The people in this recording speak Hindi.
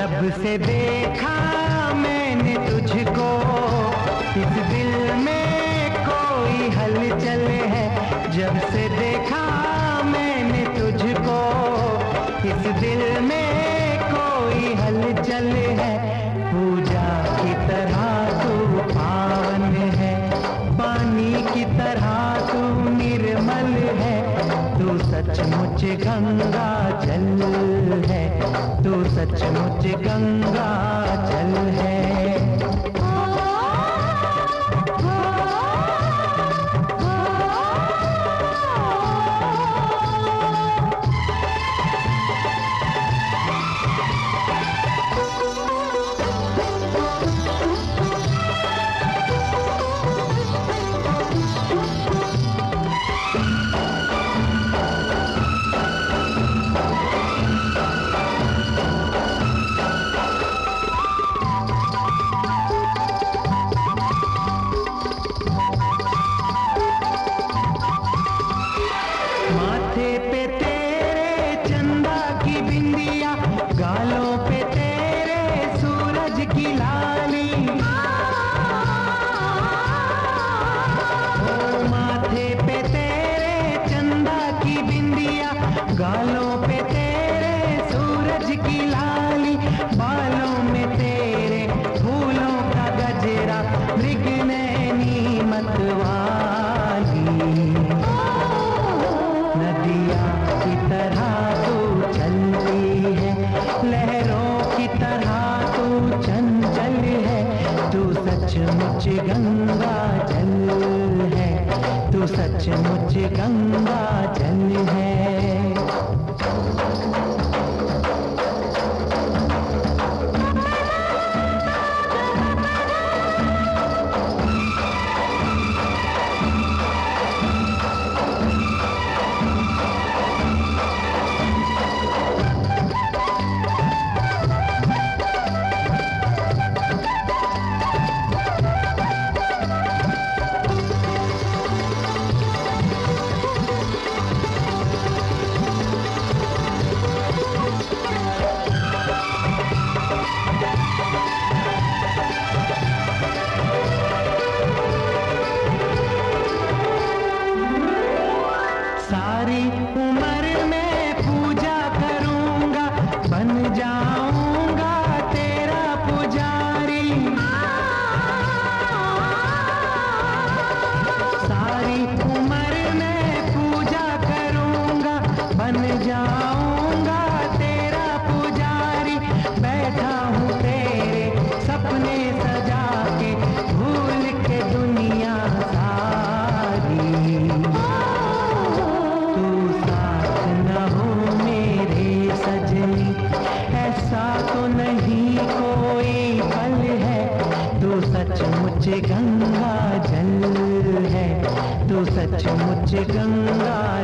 जब से देखा मैंने तुझको, इस दिल में कोई हलचल है। जब से देखा मैंने तुझको, इस दिल में कोई हलचल है। पूजा की तरह तू पावन है, पानी की तरह तू निर्मल है। तू सचमुच गंगा जल है, तू सचमुच गंगा जल है। माथे पे तेरे चंदा की बिंदिया, गालों पे तेरे सूरज की लाली। ओ माथे पे तेरे चंदा की बिंदिया, गालों पे तेरे सूरज की लाली। बालों में तेरे फूलों का गजरा, मृगनयनी मतवाली। नदिया की तरह तू चलती है, लहरों की तरह तू चंचल है। तू सचमुच गंगा जल है, तू सचमुच गंगा जल है। सारी उम्र में पूजा करूंगा, बन जाऊंगा तेरा पुजारी। सारी उम्र में पूजा करूंगा, बन जाऊंगा तेरा पुजारी। बैठा हूँ तेरे सपने सजा के, भूल के दुनिया सारी। ऐसा तो नहीं कोई पल है, तू सचमुच गंगा जल है, तू सचमुच गंगा